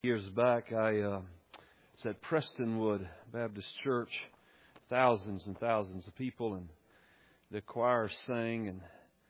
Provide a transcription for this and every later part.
Years back, I was at Prestonwood Baptist Church, thousands and thousands of people, and the choir sang, and the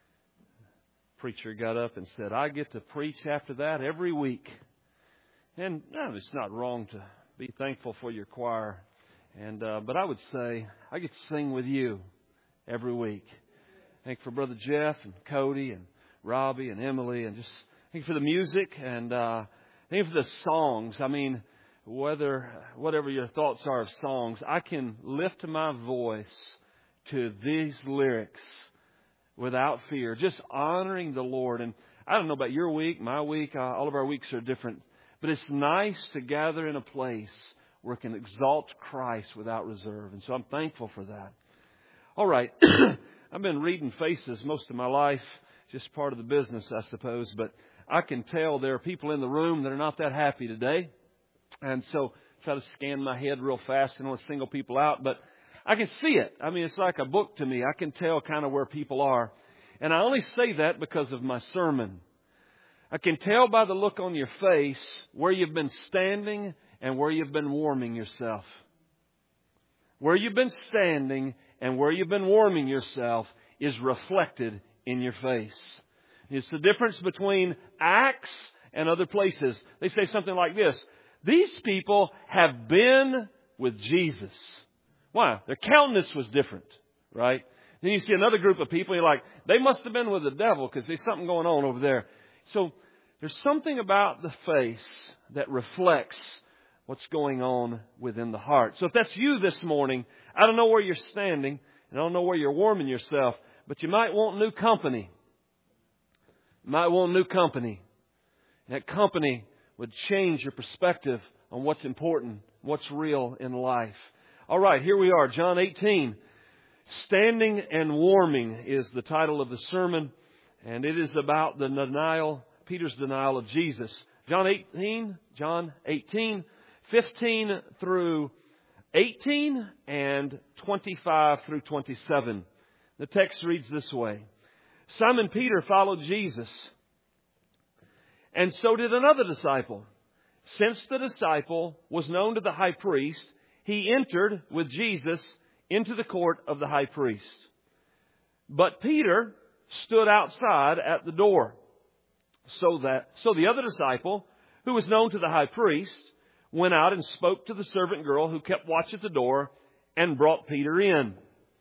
preacher got up and said, "I get to preach after that every week." And no, it's not wrong to be thankful for your choir, but I would say I get to sing with you every week. Thank for Brother Jeff and Cody and Robbie and Emily, and just thank you for the music and thank you for the songs. I mean, whatever your thoughts are of songs, I can lift my voice to these lyrics without fear, just honoring the Lord. And I don't know about your week, my week, all of our weeks are different. But it's nice to gather in a place where it can exalt Christ without reserve. And so I'm thankful for that. All right. I've been reading faces most of my life, just part of the business, I suppose. But I can tell there are people in the room that are not that happy today. And so I try to scan my head real fast and I want to single people out. But I can see it. I mean, it's like a book to me. I can tell kind of where people are. And I only say that because of my sermon. I can tell by the look on your face where you've been standing and where you've been warming yourself. Where you've been standing and where you've been warming yourself is reflected in your face. It's the difference between Acts and other places. They say something like this: these people have been with Jesus. Why? Their countenance was different, right? Then you see another group of people, you're like, they must have been with the devil because there's something going on over there. So there's something about the face that reflects what's going on within the heart. So if that's you this morning, I don't know where you're standing, and I don't know where you're warming yourself, but you might want new company. You might want new company. That company would change your perspective on what's important, what's real in life. All right, here we are, John 18. Standing and Warming is the title of the sermon, and it is about the denial, Peter's denial of Jesus. John 18, 15 through 18 and 25 through 27. The text reads this way: Simon Peter followed Jesus, and so did another disciple. Since the disciple was known to the high priest, he entered with Jesus into the court of the high priest. But Peter stood outside at the door. So the other disciple, who was known to the high priest, went out and spoke to the servant girl who kept watch at the door and brought Peter in.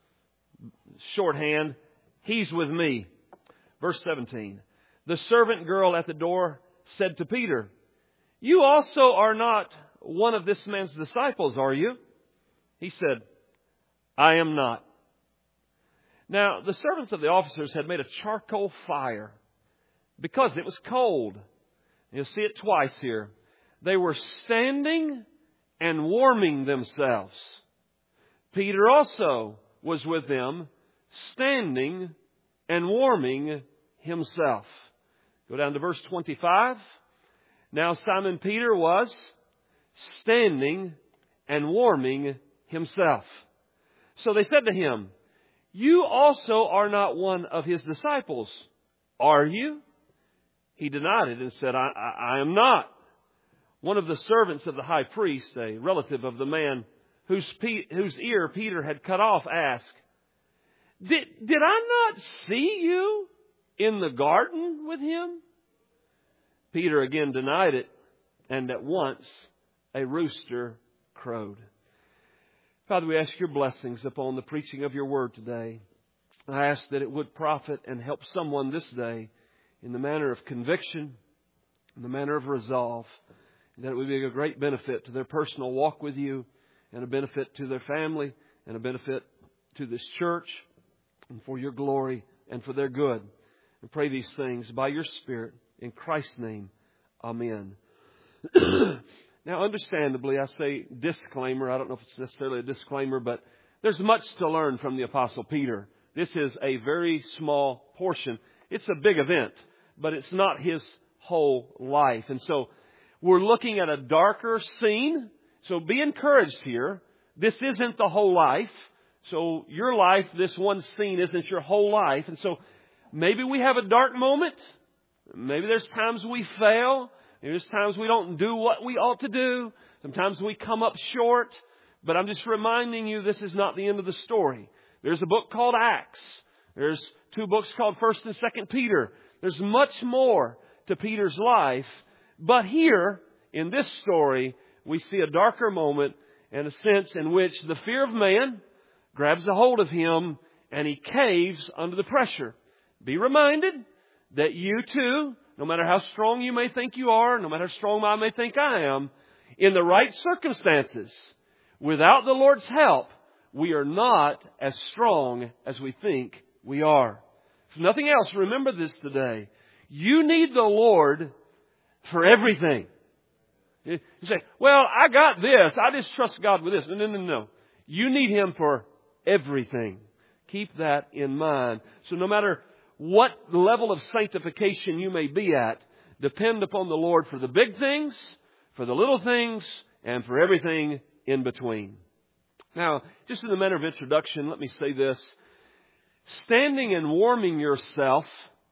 Shorthand, he's with me. Verse 17. The servant girl at the door said to Peter, "You also are not one of this man's disciples, are you?" He said, "I am not." Now, the servants of the officers had made a charcoal fire because it was cold. You'll see it twice here. They were standing and warming themselves. Peter also was with them, standing and warming himself. Go down to verse 25. Now Simon Peter was standing and warming himself. So they said to him, "You also are not one of his disciples, are you?" He denied it and said, I am not. One of the servants of the high priest, a relative of the man whose ear Peter had cut off, asked, Did I not see you in the garden with him?" Peter again denied it, and at once a rooster crowed. Father, we ask your blessings upon the preaching of your word today. I ask that it would profit and help someone this day in the manner of conviction, in the manner of resolve, and that it would be a great benefit to their personal walk with you, and a benefit to their family, and a benefit to this church, and for your glory and for their good. We pray these things by your Spirit in Christ's name. Amen. Now, understandably, I say disclaimer. I don't know if it's necessarily a disclaimer, but there's much to learn from the Apostle Peter. This is a very small portion. It's a big event, but it's not his whole life. And so we're looking at a darker scene. So be encouraged here. This isn't the whole life. So your life, this one scene, isn't your whole life. And so maybe we have a dark moment. Maybe there's times we fail. There's times we don't do what we ought to do. Sometimes we come up short. But I'm just reminding you, this is not the end of the story. There's a book called Acts. There's 2 books called 1st and 2nd Peter. There's much more to Peter's life. But here, in this story, we see a darker moment and a sense in which the fear of man grabs a hold of him and he caves under the pressure. Be reminded that you too, no matter how strong you may think you are, no matter how strong I may think I am, in the right circumstances, without the Lord's help, we are not as strong as we think we are. If nothing else, remember this today. You need the Lord for everything. You say, well, I got this. I just trust God with this. No. You need Him for everything. Keep that in mind. So no matter what level of sanctification you may be at, depend upon the Lord for the big things, for the little things, and for everything in between. Now, just in the manner of introduction, let me say this. Standing and warming yourself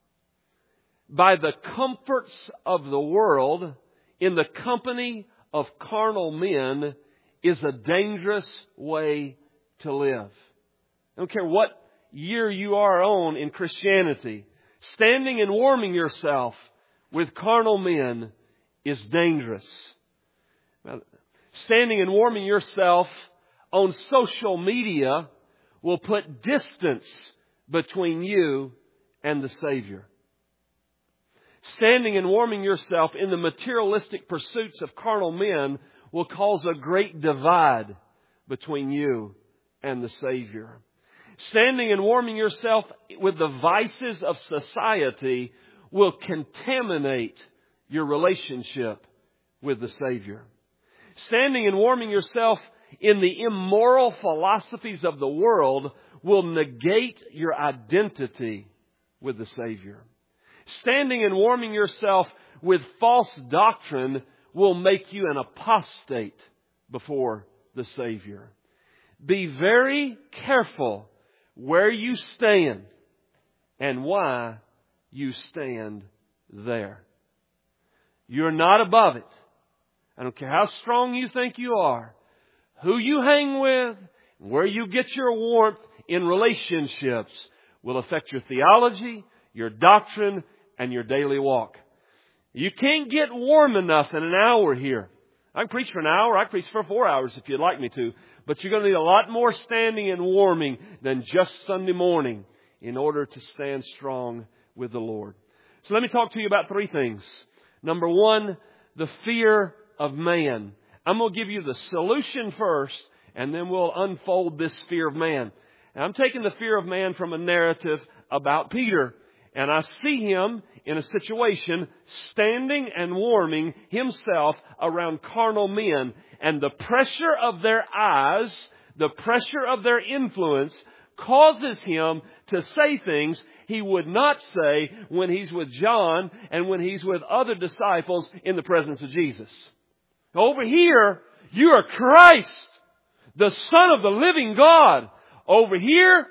by the comforts of the world in the company of carnal men is a dangerous way to live. I don't care what year you are on in Christianity. Standing and warming yourself with carnal men is dangerous. Now, standing and warming yourself on social media will put distance between you and the Savior. Standing and warming yourself in the materialistic pursuits of carnal men will cause a great divide between you and the Savior. Standing and warming yourself with the vices of society will contaminate your relationship with the Savior. Standing and warming yourself in the immoral philosophies of the world will negate your identity with the Savior. Standing and warming yourself with false doctrine will make you an apostate before the Savior. Be very careful where you stand and why you stand there. You're not above it. I don't care how strong you think you are. Who you hang with, where you get your warmth in relationships will affect your theology, your doctrine, and your daily walk. You can't get warm enough in an hour here. I can preach for an hour. I can preach for 4 hours if you'd like me to. But you're going to need a lot more standing and warming than just Sunday morning in order to stand strong with the Lord. So let me talk to you about 3 things. Number 1, the fear of man. I'm going to give you the solution first, and then we'll unfold this fear of man. And I'm taking the fear of man from a narrative about Peter. And I see him in a situation standing and warming himself around carnal men. And the pressure of their eyes, the pressure of their influence causes him to say things he would not say when he's with John and when he's with other disciples in the presence of Jesus. Over here, you are Christ, the Son of the living God. Over here,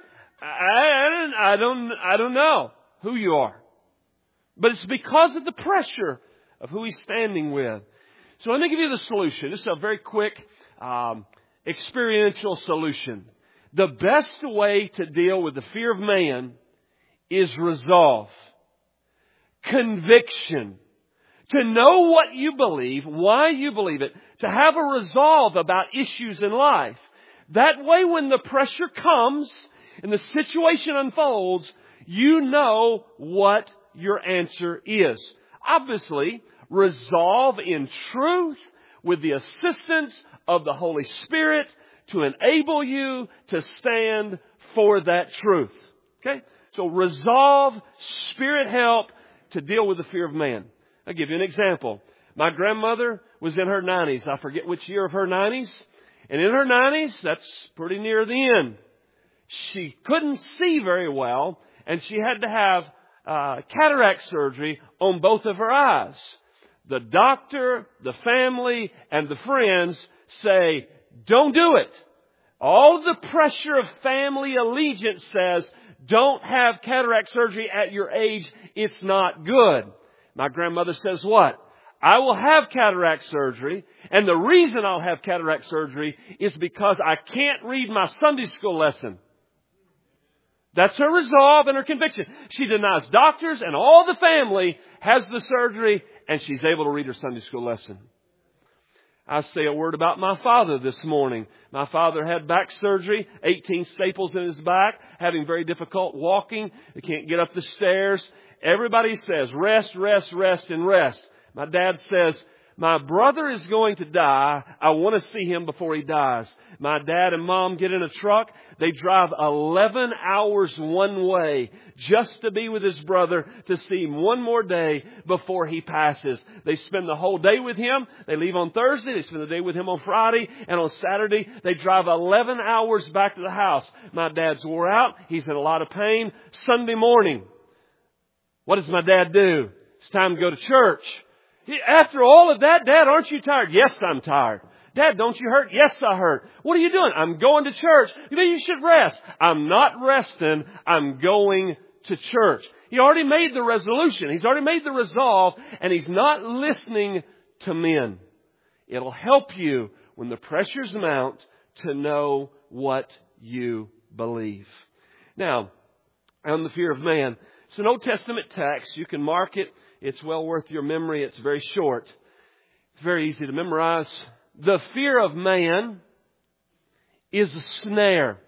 I don't know who you are. But it's because of the pressure of who he's standing with. So let me give you the solution. This is a very quick, experiential solution. The best way to deal with the fear of man is resolve, conviction, to know what you believe, why you believe it, to have a resolve about issues in life. That way when the pressure comes and the situation unfolds, you know what your answer is. Obviously, resolve in truth with the assistance of the Holy Spirit to enable you to stand for that truth. Okay? So resolve, Spirit help to deal with the fear of man. I'll give you an example. My grandmother was in her 90s. I forget which year of her 90s. And in her 90s, that's pretty near the end. She couldn't see very well, and she had to have cataract surgery on both of her eyes. The doctor, the family, and the friends say, don't do it. All the pressure of family allegiance says, don't have cataract surgery at your age. It's not good. My grandmother says what? I will have cataract surgery, and the reason I'll have cataract surgery is because I can't read my Sunday school lesson. That's her resolve and her conviction. She denies doctors and all the family, has the surgery, and she's able to read her Sunday school lesson. I say a word about my father this morning. My father had back surgery, 18 staples in his back, having very difficult walking. He can't get up the stairs. Everybody says, rest, rest, rest, and rest. My dad says, my brother is going to die. I want to see him before he dies. My dad and mom get in a truck. They drive 11 hours one way just to be with his brother, to see him one more day before he passes. They spend the whole day with him. They leave on Thursday. They spend the day with him on Friday. And on Saturday, they drive 11 hours back to the house. My dad's wore out. He's in a lot of pain. Sunday morning, what does my dad do? It's time to go to church. After all of that, Dad, aren't you tired? Yes, I'm tired. Dad, don't you hurt? Yes, I hurt. What are you doing? I'm going to church. You should rest. I'm not resting. I'm going to church. He already made the resolution. He's already made the resolve, and he's not listening to men. It'll help you when the pressures mount to know what you believe. Now, on the fear of man, it's an Old Testament text. You can mark it. It's well worth your memory. It's very short. It's very easy to memorize. The fear of man is a snare.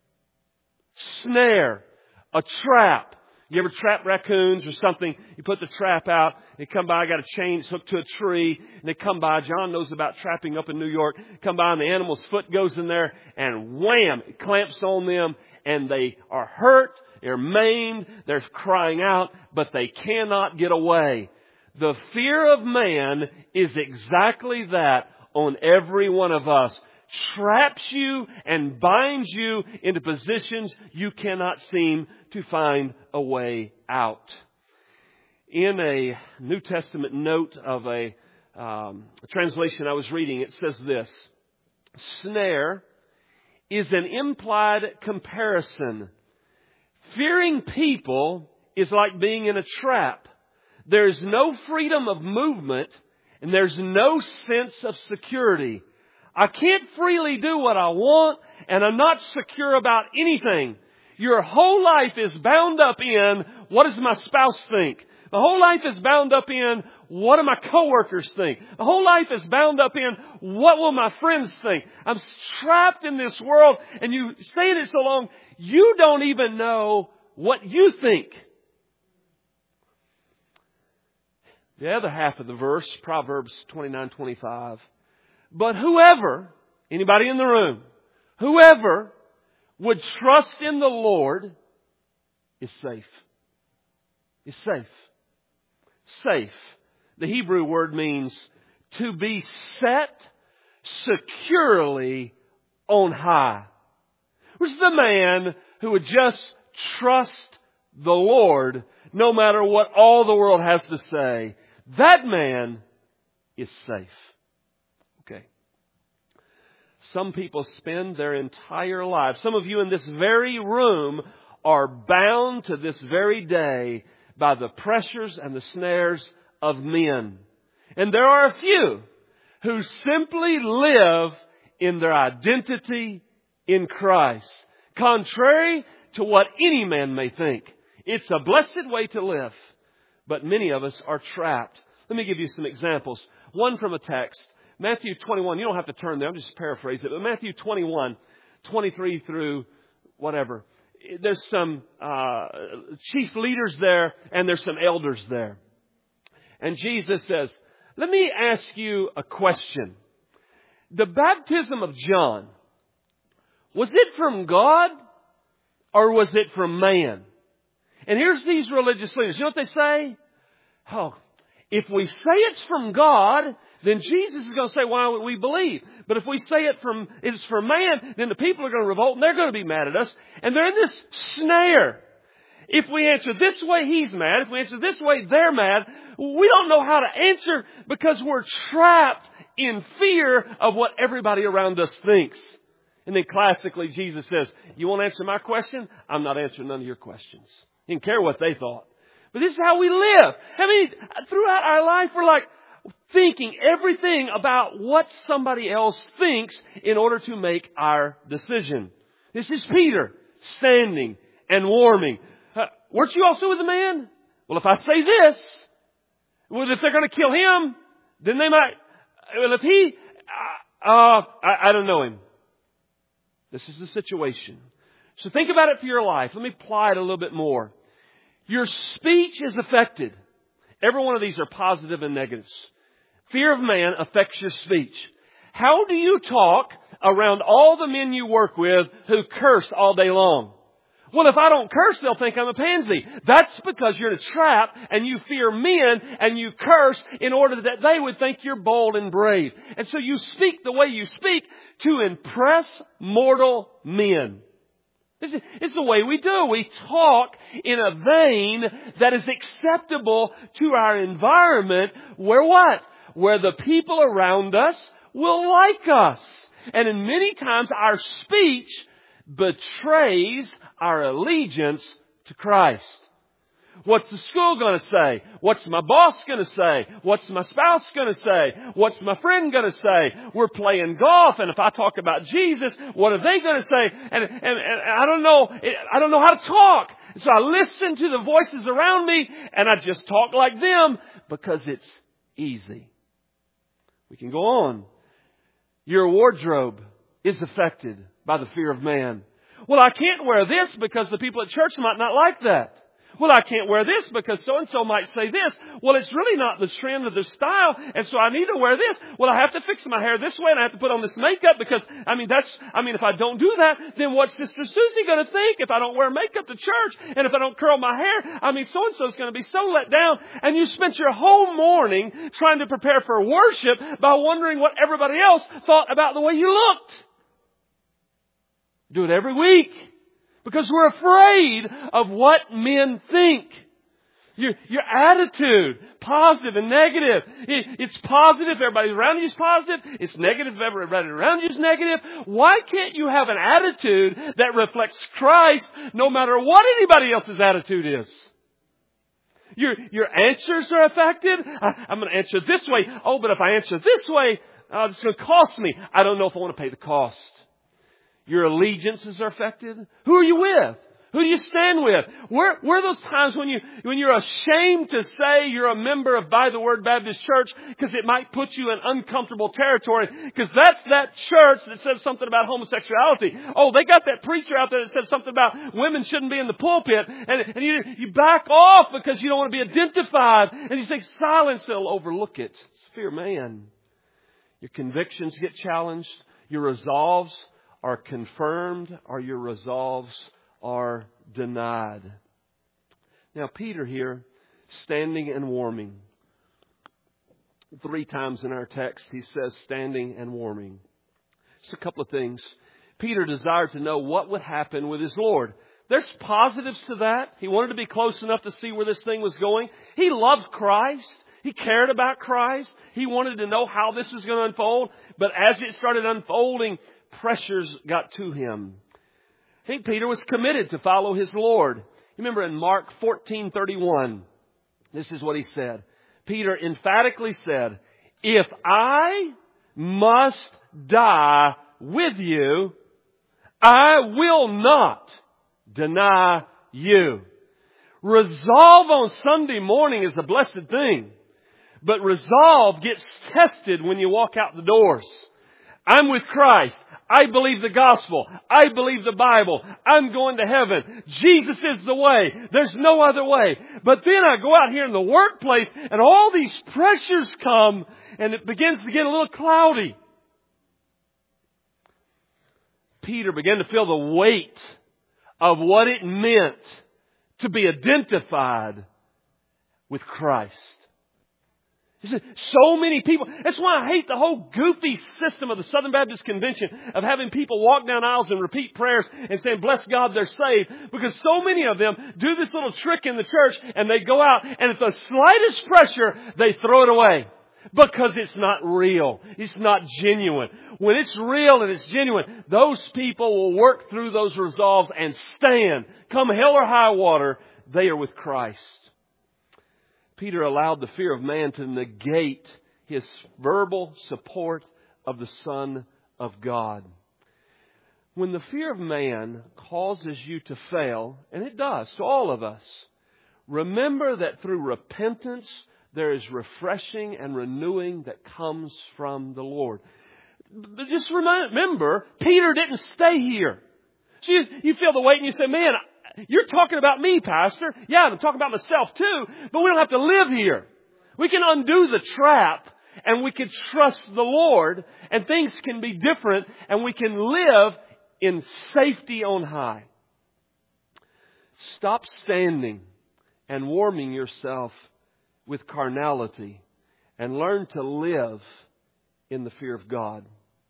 Snare. A trap. You ever trap raccoons or something? You put the trap out. They come by, got a chain, it's hooked to a tree. And they come by. John knows about trapping up in New York. Come by and the animal's foot goes in there and wham! It clamps on them and they are hurt. They're maimed, they're crying out, but they cannot get away. The fear of man is exactly that on every one of us. Traps you and binds you into positions you cannot seem to find a way out. In a New Testament note of a translation I was reading, it says this: snare is an implied comparison. Fearing people is like being in a trap. There's no freedom of movement and there's no sense of security. I can't freely do what I want and I'm not secure about anything. Your whole life is bound up in what does my spouse think? The whole life is bound up in what do my coworkers think? The whole life is bound up in what will my friends think? I'm trapped in this world, and you stay in it so long, you don't even know what you think. The other half of the verse, Proverbs 29:25. But whoever, anybody in the room, whoever would trust in the Lord is safe. Is safe. Safe. The Hebrew word means to be set securely on high. Who's the man who would just trust the Lord no matter what all the world has to say? That man is safe. Okay. Some people spend their entire lives. Some of you in this very room are bound to this very day by the pressures and the snares of men. And there are a few who simply live in their identity in Christ, contrary to what any man may think. It's a blessed way to live, but many of us are trapped. Let me give you some examples. One from a text, Matthew 21. You don't have to turn there. I'm just paraphrasing it. But Matthew 21, 23 through whatever. There's some chief leaders there and there's some elders there. And Jesus says, let me ask you a question. The baptism of John, was it from God or was it from man? And here's these religious leaders. You know what they say? Oh, if we say it's from God, then Jesus is going to say, why would we believe? But if we say it's from man, then the people are going to revolt and they're going to be mad at us. And they're in this snare. If we answer this way, he's mad. If we answer this way, they're mad. We don't know how to answer because we're trapped in fear of what everybody around us thinks. And then classically, Jesus says, you won't answer my question? I'm not answering none of your questions. He didn't care what they thought. But this is how we live. I mean, throughout our life, we're like, thinking everything about what somebody else thinks in order to make our decision. This is Peter standing and warming. Weren't you also with the man? Well, if I say this, well, if they're going to kill him, then they might. Well, if he, I don't know him. This is the situation. So think about it for your life. Let me apply it a little bit more. Your speech is affected. Every one of these are positive and negatives. Fear of man affects your speech. How do you talk around all the men you work with who curse all day long? Well, if I don't curse, they'll think I'm a pansy. That's because you're in a trap and you fear men and you curse in order that they would think you're bold and brave. And so you speak the way you speak to impress mortal men. It's the way we do. We talk in a vein that is acceptable to our environment where what? Where the people around us will like us. And in many times our speech betrays our allegiance to Christ. What's the school going to say? What's my boss going to say? What's my spouse going to say? What's my friend going to say? We're playing golf, and if I talk about Jesus, what are they going to say? And I don't know. I don't know how to talk. So I listen to the voices around me, and I just talk like them because it's easy. We can go on. Your wardrobe is affected by the fear of man. Well, I can't wear this because the people at church might not like that. Well, I can't wear this because so-and-so might say this. Well, it's really not the trend of the style, and so I need to wear this. Well, I have to fix my hair this way, and I have to put on this makeup because, if I don't do that, then what's Sister Susie going to think if I don't wear makeup to church? And if I don't curl my hair, so-and-so is going to be so let down. And you spent your whole morning trying to prepare for worship by wondering what everybody else thought about the way you looked. Do it every week. Because we're afraid of what men think. Your attitude, positive and negative. It's positive, everybody around you is positive. It's negative, everybody around you is negative. Why can't you have an attitude that reflects Christ no matter what anybody else's attitude is? Your answers are affected. I'm going to answer this way. Oh, but if I answer this way, it's going to cost me. I don't know if I want to pay the cost. Your allegiances are affected. Who are you with? Who do you stand with? Where are those times when you're ashamed to say you're a member of By the Word Baptist Church because it might put you in uncomfortable territory? Because that's that church that says something about homosexuality. Oh, they got that preacher out there that says something about women shouldn't be in the pulpit. And you back off because you don't want to be identified. And you say silence, they'll overlook it. It's fear, man. Your convictions get challenged. Your resolves are confirmed, or your resolves are denied. Now, Peter here, standing and warming. 3 times in our text, he says standing and warming. Just a couple of things. Peter desired to know what would happen with his Lord. There's positives to that. He wanted to be close enough to see where this thing was going. He loved Christ. He cared about Christ. He wanted to know how this was going to unfold. But as it started unfolding, pressures got to him. I think Peter was committed to follow his Lord. You remember in Mark 14:31, this is what he said. Peter emphatically said, "If I must die with you, I will not deny you." Resolve on Sunday morning is a blessed thing. But resolve gets tested when you walk out the doors. I'm with Christ. I believe the gospel. I believe the Bible. I'm going to heaven. Jesus is the way. There's no other way. But then I go out here in the workplace and all these pressures come and it begins to get a little cloudy. Peter began to feel the weight of what it meant to be identified with Christ. So many people. That's why I hate the whole goofy system of the Southern Baptist Convention of having people walk down aisles and repeat prayers and saying, "Bless God, they're saved." Because so many of them do this little trick in the church and they go out and at the slightest pressure, they throw it away. Because it's not real. It's not genuine. When it's real and it's genuine, those people will work through those resolves and stand. Come hell or high water, they are with Christ. Peter allowed the fear of man to negate His verbal support of the Son of God. When the fear of man causes you to fail, and it does to all of us, remember that through repentance there is refreshing and renewing that comes from the Lord. But just remember, Peter didn't stay here. So you feel the weight and you say, man, you're talking about me, Pastor. Yeah, I'm talking about myself too, but we don't have to live here. We can undo the trap and we can trust the Lord and things can be different and we can live in safety on high. Stop standing and warming yourself with carnality and learn to live in the fear of God.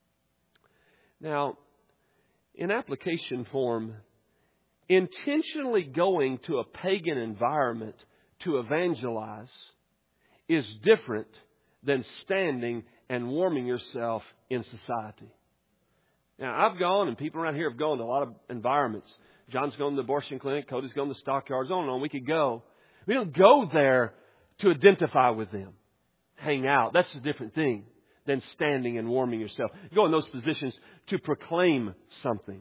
Now, in application form, intentionally going to a pagan environment to evangelize is different than standing and warming yourself in society. Now, I've gone, and people around here have gone to a lot of environments. John's gone to the abortion clinic. Cody's gone to the stockyards. On and on. We could go. We don't go there to identify with them. Hang out. That's a different thing than standing and warming yourself. You go in those positions to proclaim something.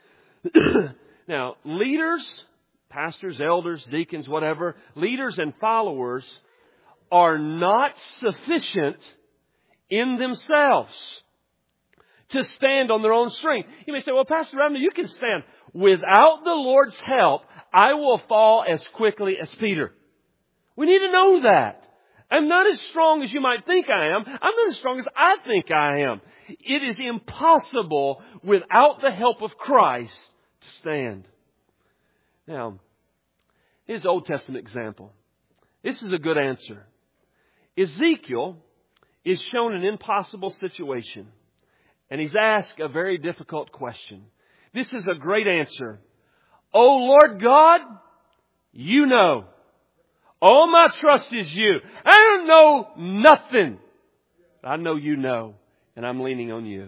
Now, leaders, pastors, elders, deacons, whatever, leaders and followers are not sufficient in themselves to stand on their own strength. You may say, well, Pastor Abner, you can stand. Without the Lord's help, I will fall as quickly as Peter. We need to know that. I'm not as strong as you might think I am. I'm not as strong as I think I am. It is impossible without the help of Christ to stand. Now, here's an Old Testament example. This is a good answer. Ezekiel is shown an impossible situation. And he's asked a very difficult question. This is a great answer. Oh Lord God, you know. All my trust is you. I don't know nothing. I know you know. And I'm leaning on you.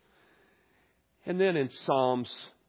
And then in Psalms,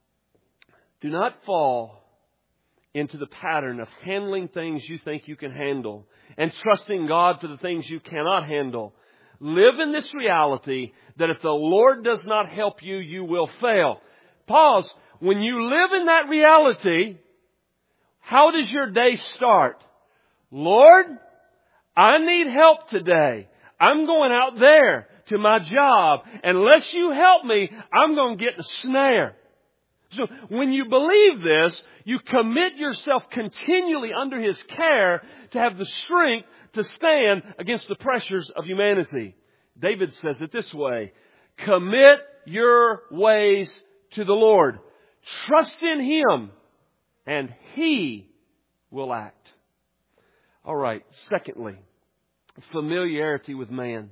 do not fall into the pattern of handling things you think you can handle and trusting God for the things you cannot handle. Live in this reality that if the Lord does not help you, you will fail. Pause. When you live in that reality, how does your day start? Lord, I need help today. I'm going out there to my job. Unless you help me, I'm going to get in a snare. So when you believe this, you commit yourself continually under His care to have the strength to stand against the pressures of humanity. David says it this way, commit your ways to the Lord. Trust in Him, and He will act. All right, secondly, familiarity with man.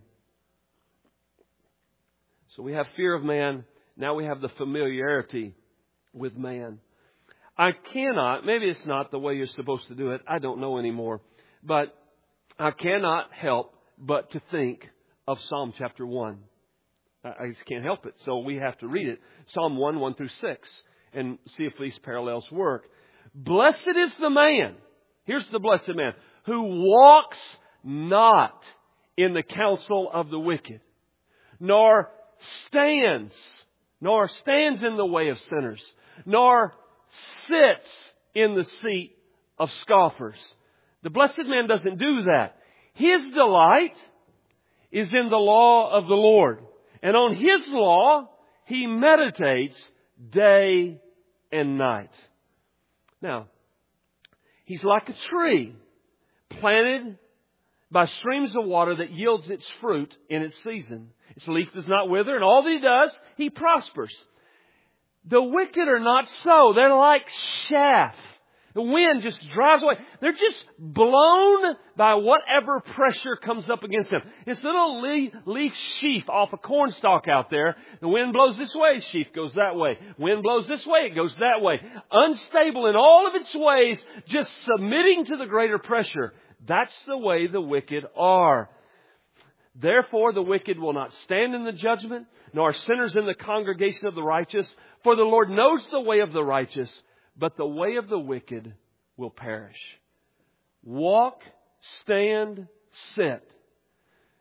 So we have fear of man. Now we have the familiarity with man. I cannot, maybe it's not the way you're supposed to do it. I don't know anymore. But I cannot help but to think of Psalm chapter 1. I just can't help it. So we have to read it. Psalm 1, 1 through 6. And see if these parallels work. Blessed is the man. Here's the blessed man. Who walks not in the counsel of the wicked. Nor stands in the way of sinners. Nor sits in the seat of scoffers. The blessed man doesn't do that. His delight is in the law of the Lord. And on His law, he meditates day and night. Now, he's like a tree planted by streams of water that yields its fruit in its season. Its leaf does not wither, and all that he does, he prospers. The wicked are not so. They're like chaff. The wind just drives away. They're just blown by whatever pressure comes up against them. This little leaf sheaf off a corn stalk out there. The wind blows this way, sheaf goes that way. Wind blows this way, it goes that way. Unstable in all of its ways, just submitting to the greater pressure. That's the way the wicked are. Therefore, the wicked will not stand in the judgment, nor sinners in the congregation of the righteous. For the Lord knows the way of the righteous, but the way of the wicked will perish. Walk, stand, sit.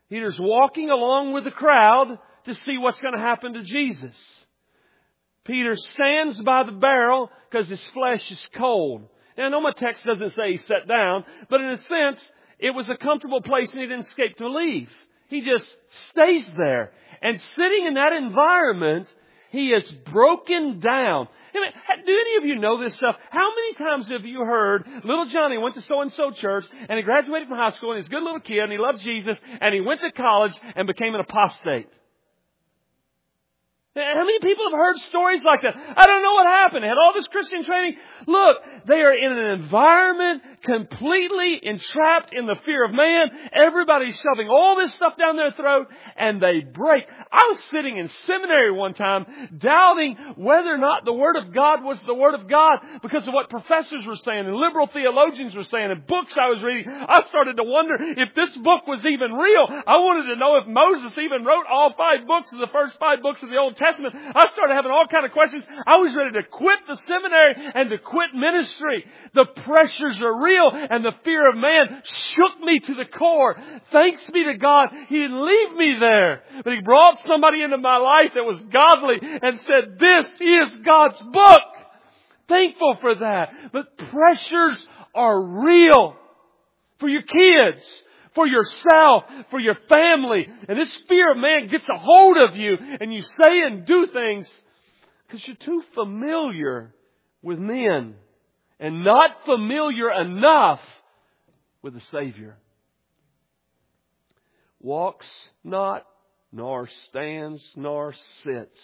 Peter's walking along with the crowd to see what's going to happen to Jesus. Peter stands by the barrel because his flesh is cold. Now, I know my text doesn't say he sat down, but in a sense, it was a comfortable place and he didn't escape to leave. He just stays there. And sitting in that environment, he is broken down. Do any of you know this stuff? How many times have you heard little Johnny went to so-and-so church and he graduated from high school and he's a good little kid and he loved Jesus and he went to college and became an apostate? How many people have heard stories like that? I don't know what happened. They had all this Christian training. Look, they are in an environment completely entrapped in the fear of man. Everybody's shoving all this stuff down their throat and they break. I was sitting in seminary one time doubting whether or not the Word of God was the Word of God because of what professors were saying and liberal theologians were saying and books I was reading. I started to wonder if this book was even real. I wanted to know if Moses even wrote all 5 books of the first 5 books of the Old Testament. I started having all kind of questions. I was ready to quit the seminary and to quit ministry. The pressures are real and the fear of man shook me to the core. Thanks be to God, He didn't leave me there. But He brought somebody into my life that was godly and said, this is God's book. Thankful for that. But pressures are real for your kids, for yourself, for your family. And this fear of man gets a hold of you and you say and do things because you're too familiar with men and not familiar enough with the Savior. Walks not, nor stands, nor sits.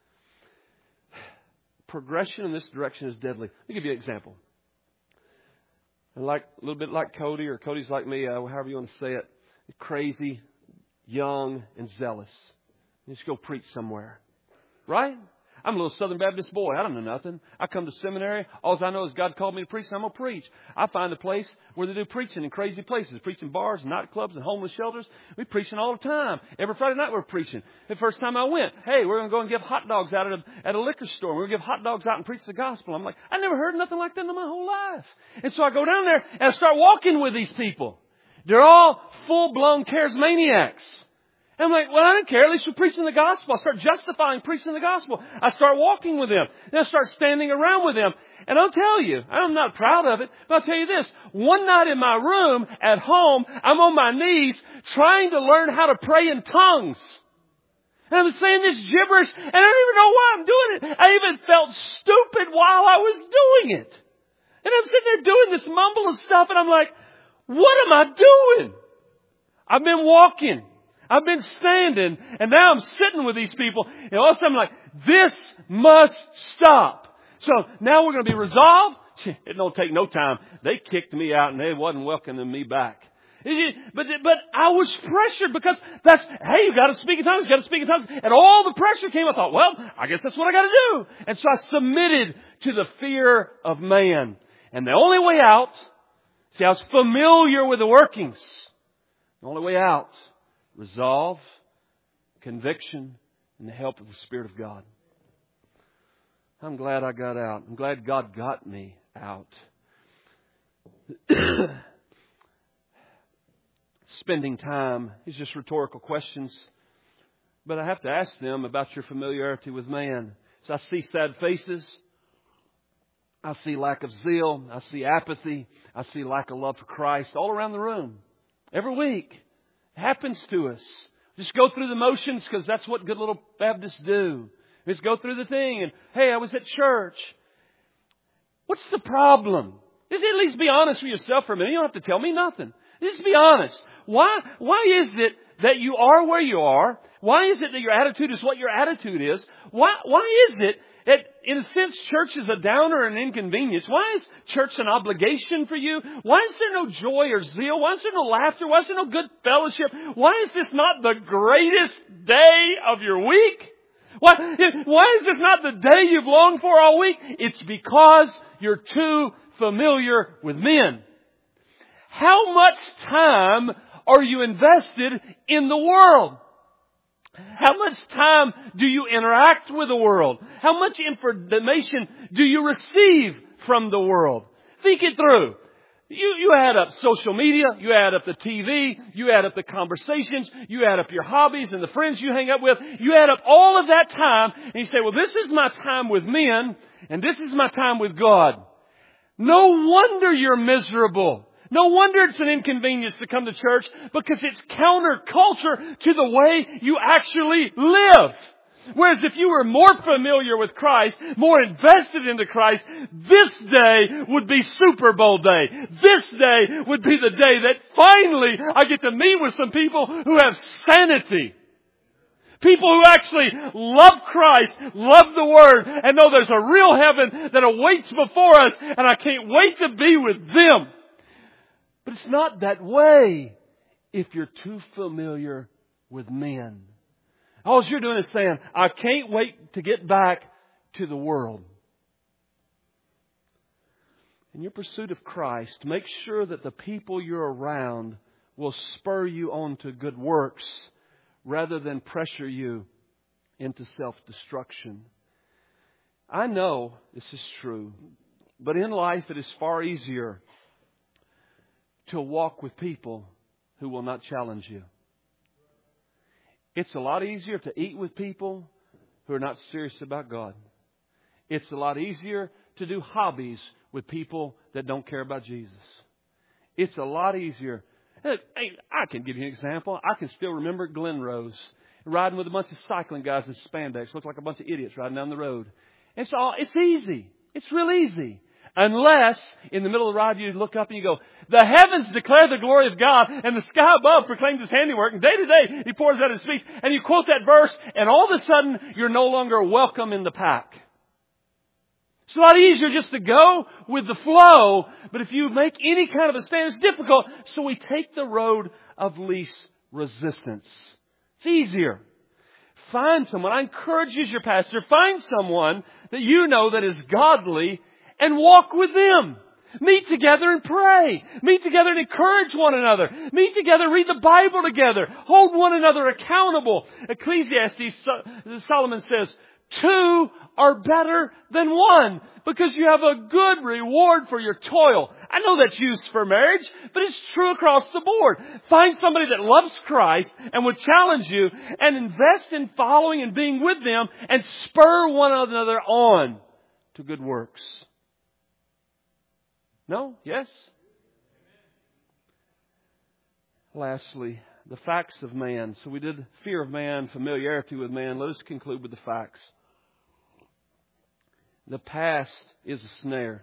Progression in this direction is deadly. Let me give you an example. And a little bit like Cody, or Cody's like me, however you want to say it, crazy, young, and zealous. You just go preach somewhere. Right? I'm a little Southern Baptist boy. I don't know nothing. I come to seminary. All I know is God called me to preach, and I'm going to preach. I find a place where they do preaching in crazy places. Preaching bars, nightclubs, and homeless shelters. We're preaching all the time. Every Friday night we're preaching. The first time I went, hey, we're going to go and give hot dogs out at a liquor store. We're going to give hot dogs out and preach the gospel. I'm like, I never heard nothing like that in my whole life. And so I go down there and I start walking with these people. They're all full-blown charismaniacs. And I'm like, well, I don't care. At least we're preaching the gospel. I start justifying preaching the gospel. I start walking with them. Then I start standing around with them. And I'll tell you, I'm not proud of it, but I'll tell you this. One night in my room at home, I'm on my knees trying to learn how to pray in tongues. And I was saying this gibberish, and I don't even know why I'm doing it. I even felt stupid while I was doing it. And I'm sitting there doing this mumble of stuff, and I'm like, what am I doing? I've been walking. I've been standing, and now I'm sitting with these people, and all of a sudden I'm like, this must stop. So now we're going to be resolved. It don't take no time. They kicked me out, and they wasn't welcoming me back. But I was pressured because that's, hey, you got to speak in tongues, you got to speak in tongues. And all the pressure came. I thought, well, I guess that's what I got to do. And so I submitted to the fear of man. And the only way out, see, I was familiar with the workings. The only way out, resolve, conviction, and the help of the Spirit of God. I'm glad I got out. I'm glad God got me out. Spending time, these are just rhetorical questions. But I have to ask them about your familiarity with man. So I see sad faces. I see lack of zeal. I see apathy. I see lack of love for Christ all around the room. Every week. It happens to us. Just go through the motions because that's what good little Baptists do. Just go through the thing and, hey, I was at church. What's the problem? Just at least be honest with yourself for a minute. You don't have to tell me nothing. Just be honest. Why is it that you are where you are? Why is it that your attitude is what your attitude is? Why is it that, in a sense, church is a downer and inconvenience? Why is church an obligation for you? Why is there no joy or zeal? Why is there no laughter? Why is there no good fellowship? Why is this not the greatest day of your week? Why is this not the day you've longed for all week? It's because you're too familiar with men. How much time are you invested in the world? How much time do you interact with the world? How much information do you receive from the world? Think it through. You add up social media, you add up the TV, you add up the conversations, you add up your hobbies and the friends you hang up with, you add up all of that time, and you say, well, this is my time with men, and this is my time with God. No wonder you're miserable. No wonder it's an inconvenience to come to church, because it's counterculture to the way you actually live. Whereas if you were more familiar with Christ, more invested into Christ, this day would be Super Bowl day. This day would be the day that finally I get to meet with some people who have sanity. People who actually love Christ, love the Word, and know there's a real heaven that awaits before us, and I can't wait to be with them. But it's not that way if you're too familiar with men. All you're doing is saying, I can't wait to get back to the world. In your pursuit of Christ, make sure that the people you're around will spur you on to good works rather than pressure you into self-destruction. I know this is true, but in life it is far easier to walk with people who will not challenge you. It's a lot easier to eat with people who are not serious about God. It's a lot easier to do hobbies with people that don't care about Jesus. It's a lot easier. Hey, I can give you an example. I can still remember Glen Rose riding with a bunch of cycling guys in spandex. Looked like a bunch of idiots riding down the road. It's easy. It's real easy. Unless, in the middle of the ride, you look up and you go, the heavens declare the glory of God, and the sky above proclaims His handiwork, and day to day He pours out His speech. And you quote that verse, and all of a sudden, you're no longer welcome in the pack. It's a lot easier just to go with the flow, but if you make any kind of a stand, it's difficult. So we take the road of least resistance. It's easier. Find someone. I encourage you as your pastor, find someone that you know that is godly, and walk with them. Meet together and pray. Meet together and encourage one another. Meet together, read the Bible together. Hold one another accountable. Ecclesiastes, Solomon says, 2 are better than 1 because you have a good reward for your toil. I know that's used for marriage, but it's true across the board. Find somebody that loves Christ and would challenge you, and invest in following and being with them, and spur one another on to good works. No? Yes? Lastly, the facts of man. So we did fear of man, familiarity with man. Let us conclude with the facts. The past is a snare.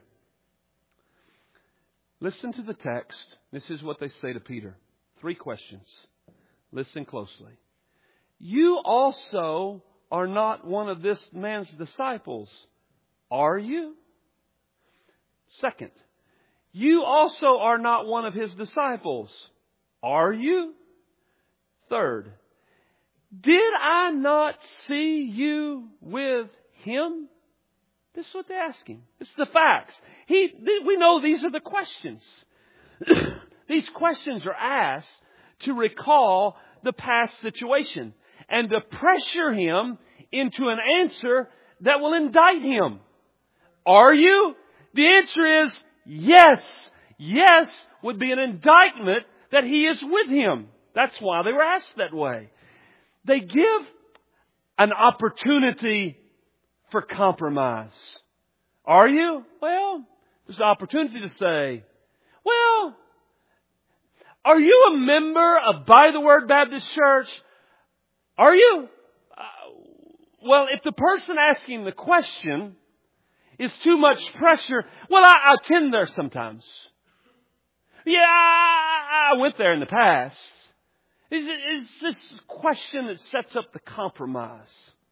Listen to the text. This is what they say to Peter. 3 questions. Listen closely. You also are not one of this man's disciples, are you? Second, you also are not one of his disciples, are you? Third, did I not see you with him? This is what they ask him. This is the facts. We know these are the questions. These questions are asked to recall the past situation and to pressure him into an answer that will indict him. Are you? The answer is yes. Yes would be an indictment that he is with him. That's why they were asked that way. They give an opportunity for compromise. Are you? Well, there's an opportunity to say, well, are you a member of By the Word Baptist Church? Are you? Well, if the person asking the question is too much pressure, well, I attend there sometimes. Yeah, I went there in the past. Is this question that sets up the compromise?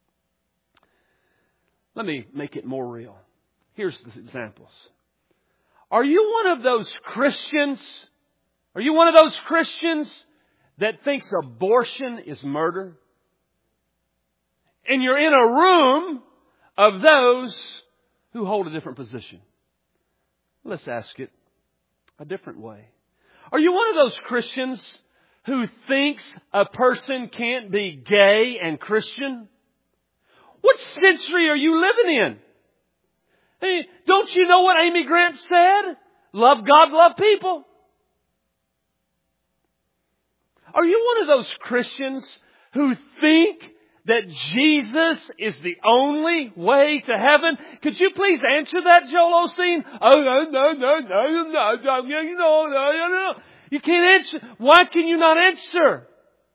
Let me make it more real. Here's the examples. Are you one of those Christians? Are you one of those Christians that thinks abortion is murder? And you're in a room of those who hold a different position. Let's ask it a different way. Are you one of those Christians who thinks a person can't be gay and Christian? What century are you living in? Hey, don't you know what Amy Grant said? Love God, love people. Are you one of those Christians who think that Jesus is the only way to heaven? Could you please answer that, Joel Osteen? Oh, no. You can't answer. Why can you not answer?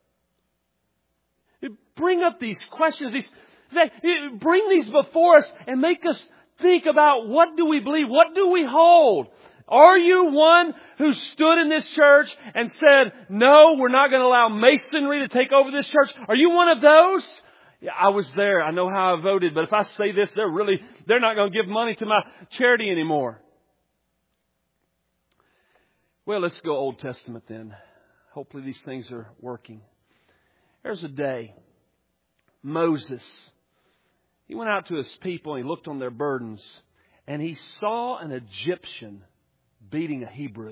Bring up these questions. Bring these before us and make us think about, what do we believe? What do we hold? Are you one who stood in this church and said, no, we're not going to allow masonry to take over this church? Are you one of those? Yeah, I was there. I know how I voted. But if I say this, they're not going to give money to my charity anymore. Well, let's go Old Testament then. Hopefully these things are working. There's a day. Moses, he went out to his people and he looked on their burdens. And he saw an Egyptian beating a Hebrew.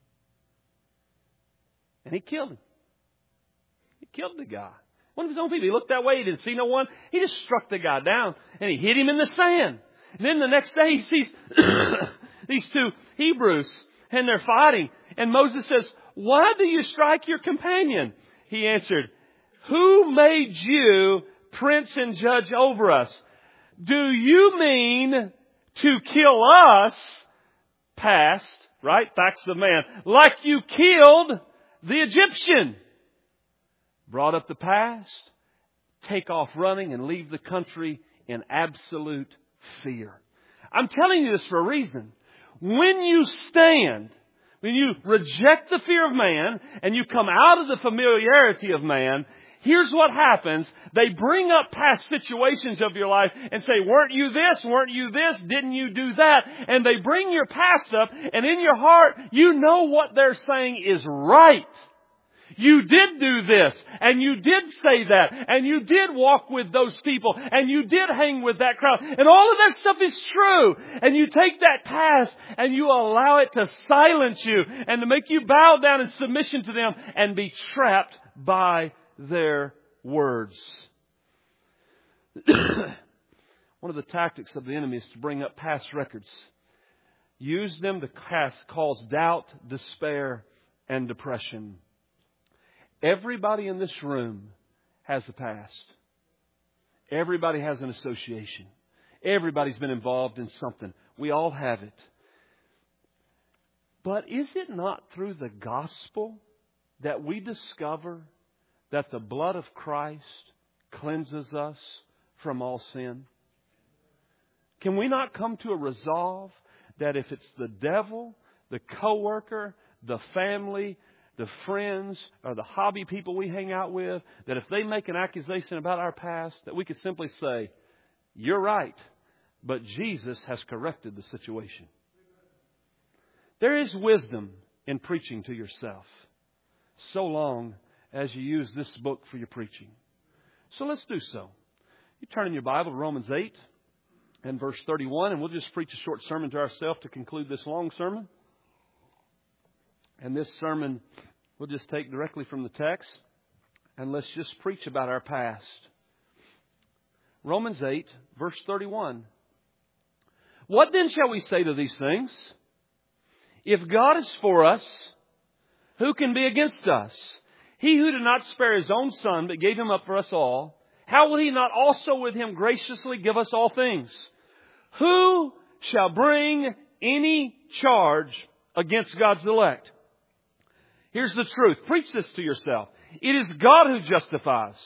And he killed him. He killed the guy. One of his own people. He looked that way. He didn't see no one. He just struck the guy down and he hit him in the sand. And then the next day he sees these two Hebrews and they're fighting. And Moses says, why do you strike your companion? He answered, who made you prince and judge over us? Do you mean to kill us, past, right? Facts of man, like you killed the Egyptian? Brought up the past, take off running and leave the country in absolute fear. I'm telling you this for a reason. When you stand, when you reject the fear of man and you come out of the familiarity of man, here's what happens. They bring up past situations of your life and say, weren't you this? Weren't you this? Didn't you do that? And they bring your past up, and in your heart, you know what they're saying is right. You did do this, and you did say that, and you did walk with those people, and you did hang with that crowd, and all of that stuff is true. And you take that past, and you allow it to silence you, and to make you bow down in submission to them, and be trapped by their words. One of the tactics of the enemy is to bring up past records. Use them to cause doubt, despair, and depression. Everybody in this room has a past. Everybody has an association. Everybody's been involved in something. We all have it. But is it not through the gospel that we discover that the blood of Christ cleanses us from all sin? Can we not come to a resolve that if it's the devil, the coworker, the family, the friends, or the hobby people we hang out with, that if they make an accusation about our past, that we could simply say, you're right, but Jesus has corrected the situation? There is wisdom in preaching to yourself, so long as you use this book for your preaching. So let's do so. You turn in your Bible to Romans 8 and verse 31, and we'll just preach a short sermon to ourselves to conclude this long sermon. And this sermon we'll just take directly from the text, and let's just preach about our past. Romans 8, verse 31. What then shall we say to these things? If God is for us, who can be against us? He who did not spare His own Son, but gave Him up for us all, how will He not also with Him graciously give us all things? Who shall bring any charge against God's elect? Here's the truth. Preach this to yourself. It is God who justifies.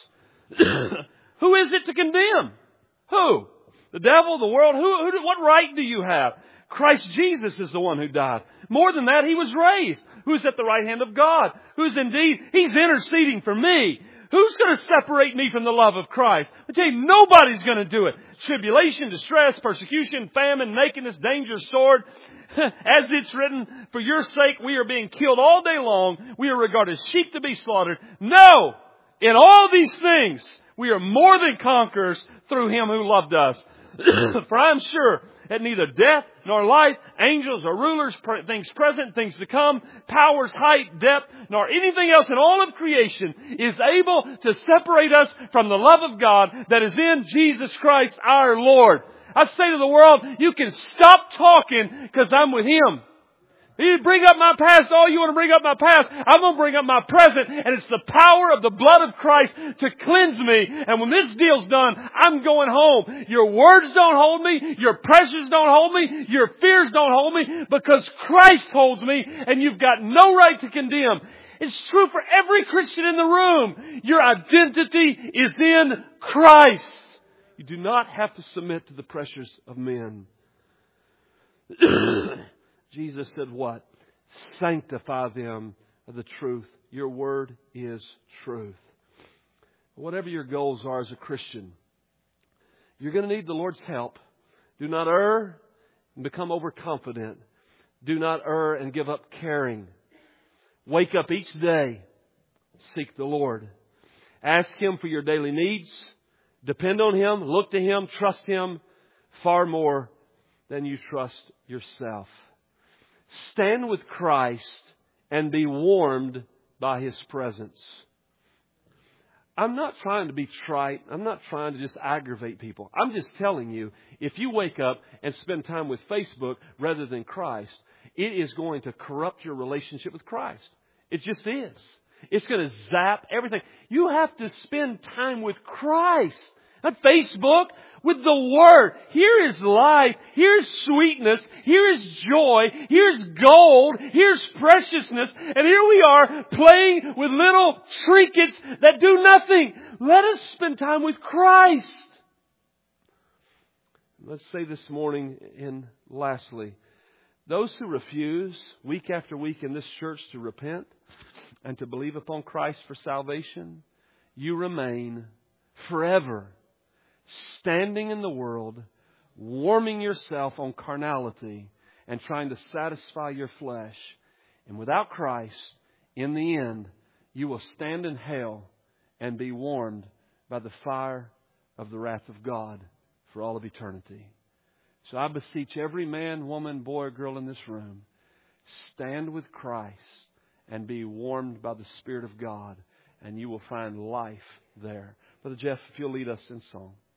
Who is it to condemn? Who? The devil, the world? What right do you have? Christ Jesus is the one who died. More than that, He was raised. Who's at the right hand of God? Who's indeed, He's interceding for me. Who's going to separate me from the love of Christ? I tell you, nobody's going to do it. Tribulation, distress, persecution, famine, nakedness, danger, sword. As it's written, for your sake we are being killed all day long. We are regarded as sheep to be slaughtered. No! In all these things, we are more than conquerors through Him who loved us. For I am sure that neither death nor life, angels or rulers, things present, things to come, powers, height, depth, nor anything else in all of creation is able to separate us from the love of God that is in Jesus Christ our Lord. I say to the world, you can stop talking because I'm with Him. You bring up my past. Oh, you want to bring up my past? I'm going to bring up my present. And it's the power of the blood of Christ to cleanse me. And when this deal's done, I'm going home. Your words don't hold me. Your pressures don't hold me. Your fears don't hold me. Because Christ holds me. And you've got no right to condemn. It's true for every Christian in the room. Your identity is in Christ. You do not have to submit to the pressures of men. Jesus said what? Sanctify them of the truth. Your word is truth. Whatever your goals are as a Christian, you're going to need the Lord's help. Do not err and become overconfident. Do not err and give up caring. Wake up each day. Seek the Lord. Ask Him for your daily needs. Depend on Him. Look to Him. Trust Him far more than you trust yourself. Stand with Christ and be warmed by His presence. I'm not trying to be trite. I'm not trying to just aggravate people. I'm just telling you, if you wake up and spend time with Facebook rather than Christ, it is going to corrupt your relationship with Christ. It just is. It's going to zap everything. You have to spend time with Christ. Not Facebook, with the Word. Here is life. Here's sweetness. Here is joy. Here's gold. Here's preciousness. And here we are playing with little trinkets that do nothing. Let us spend time with Christ. Let's say this morning, and lastly, those who refuse week after week in this church to repent and to believe upon Christ for salvation, you remain forever standing in the world, warming yourself on carnality and trying to satisfy your flesh. And without Christ, in the end, you will stand in hell and be warmed by the fire of the wrath of God for all of eternity. So I beseech every man, woman, boy, or girl in this room, stand with Christ and be warmed by the Spirit of God, and you will find life there. Brother Jeff, if you'll lead us in song.